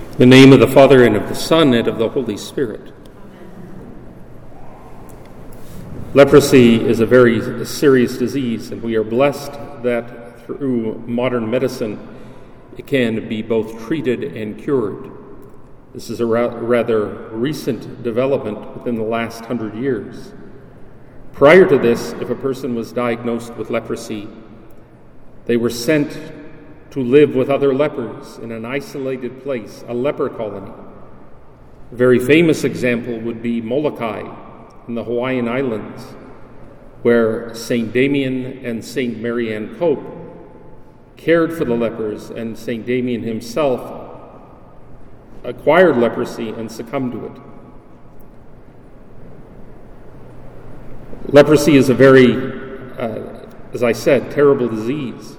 In the name of the Father, and of the Son, and of the Holy Spirit. Leprosy is a very serious disease, and we are blessed that through modern medicine it can be both treated and cured. This is a rather recent development within the last 100 years. Prior to this, if a person was diagnosed with leprosy, they were sent to live with other lepers in an isolated place, a leper colony. A very famous example would be Molokai in the Hawaiian Islands, where St. Damien and St. Marianne Cope cared for the lepers, and St. Damien himself acquired leprosy and succumbed to it. Leprosy is a very, as I said, terrible disease.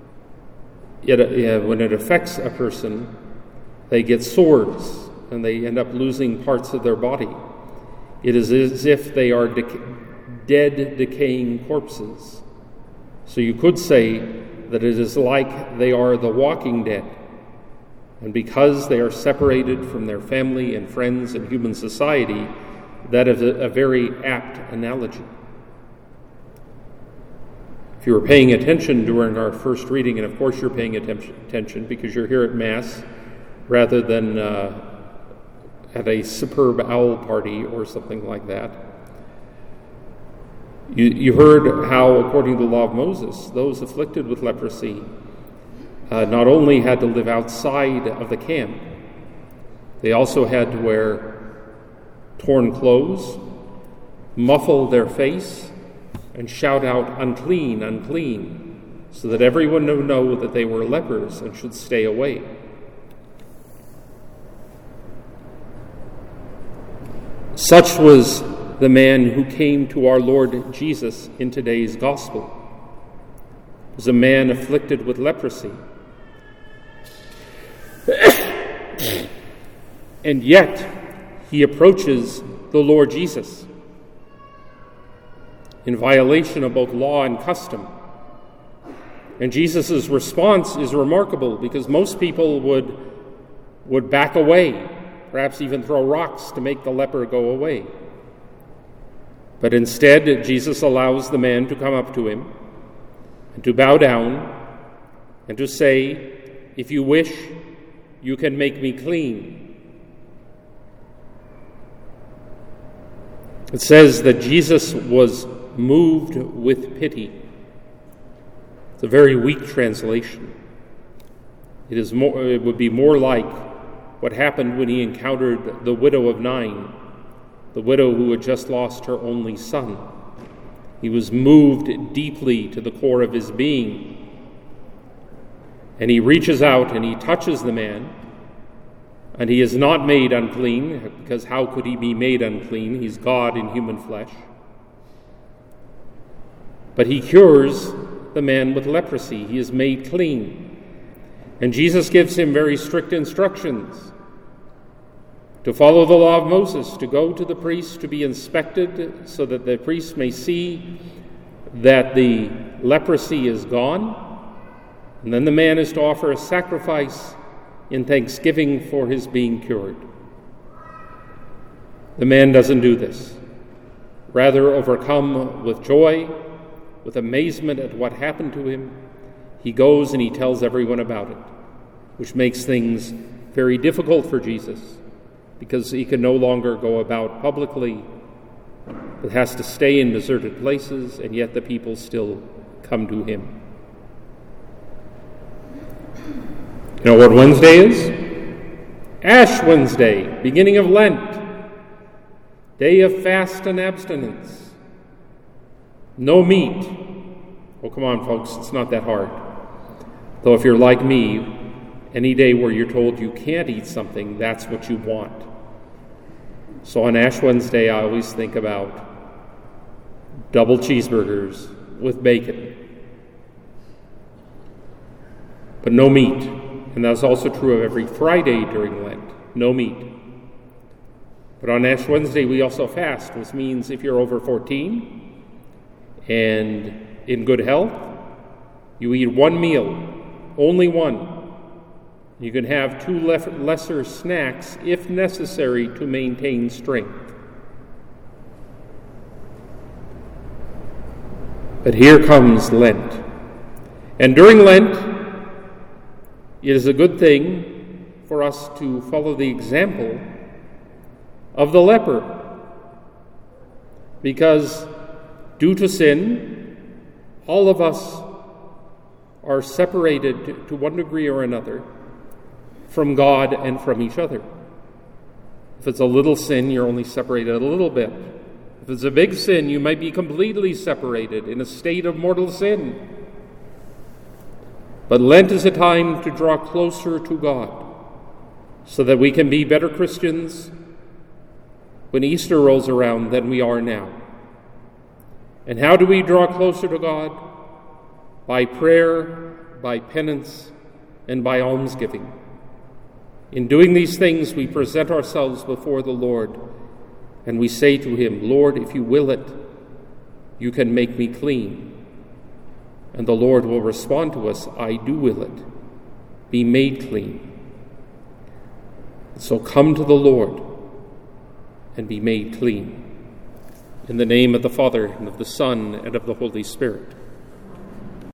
Yet when it affects a person, they get sores and they end up losing parts of their body. It is as if they are dead, decaying corpses. So you could say that it is like they are the walking dead. And because they are separated from their family and friends and human society, that is a very apt analogy. If you were paying attention during our first reading, and of course you're paying attention because you're here at Mass rather than at a superb owl party or something like that, you heard how, according to the law of Moses, those afflicted with leprosy not only had to live outside of the camp, they also had to wear torn clothes, muffle their face, and shout out, "Unclean, unclean," so that everyone would know that they were lepers and should stay away. Such was the man who came to our Lord Jesus in today's gospel. He was a man afflicted with leprosy. And yet, he approaches the Lord Jesus in violation of both law and custom. And Jesus' response is remarkable because most people would back away, perhaps even throw rocks to make the leper go away. But instead, Jesus allows the man to come up to him and to bow down and to say, "If you wish, you can make me clean." It says that Jesus was moved with pity. It's a very weak translation. It would be more like what happened when he encountered the widow of Nain, the widow who had just lost her only son. He was moved deeply to the core of his being. And he reaches out and he touches the man, and he is not made unclean, because how could he be made unclean? He's God in human flesh. But he cures the man with leprosy. He is made clean. And Jesus gives him very strict instructions to follow the law of Moses, to go to the priest to be inspected so that the priest may see that the leprosy is gone. And then the man is to offer a sacrifice in thanksgiving for his being cured. The man doesn't do this. Rather, overcome with joy, with amazement at what happened to him, he goes and he tells everyone about it, which makes things very difficult for Jesus, because he can no longer go about publicly, but has to stay in deserted places, and yet the people still come to him. You know what Wednesday is? Ash Wednesday, beginning of Lent, day of fast and abstinence. No meat. Oh, come on, folks, it's not that hard. Though if you're like me, any day where you're told you can't eat something, that's what you want. So on Ash Wednesday, I always think about double cheeseburgers with bacon. But no meat. And that's also true of every Friday during Lent. No meat. But on Ash Wednesday, we also fast, which means if you're over 14 and in good health, you eat one meal, only one, You can have 2 lesser snacks if necessary to maintain strength. But here comes Lent. And during Lent, it is a good thing for us to follow the example of the leper. Because due to sin, all of us are separated to one degree or another from God and from each other. If it's a little sin, you're only separated a little bit. If it's a big sin, you might be completely separated in a state of mortal sin. But Lent is a time to draw closer to God so that we can be better Christians when Easter rolls around than we are now. And how do we draw closer to God? By prayer, by penance, and by almsgiving. In doing these things, we present ourselves before the Lord, and we say to him, Lord, if you will it, you can make me clean. And the Lord will respond to us, I do will it. Be made clean. So come to the Lord and be made clean. In the name of the Father, and of the Son, and of the Holy Spirit.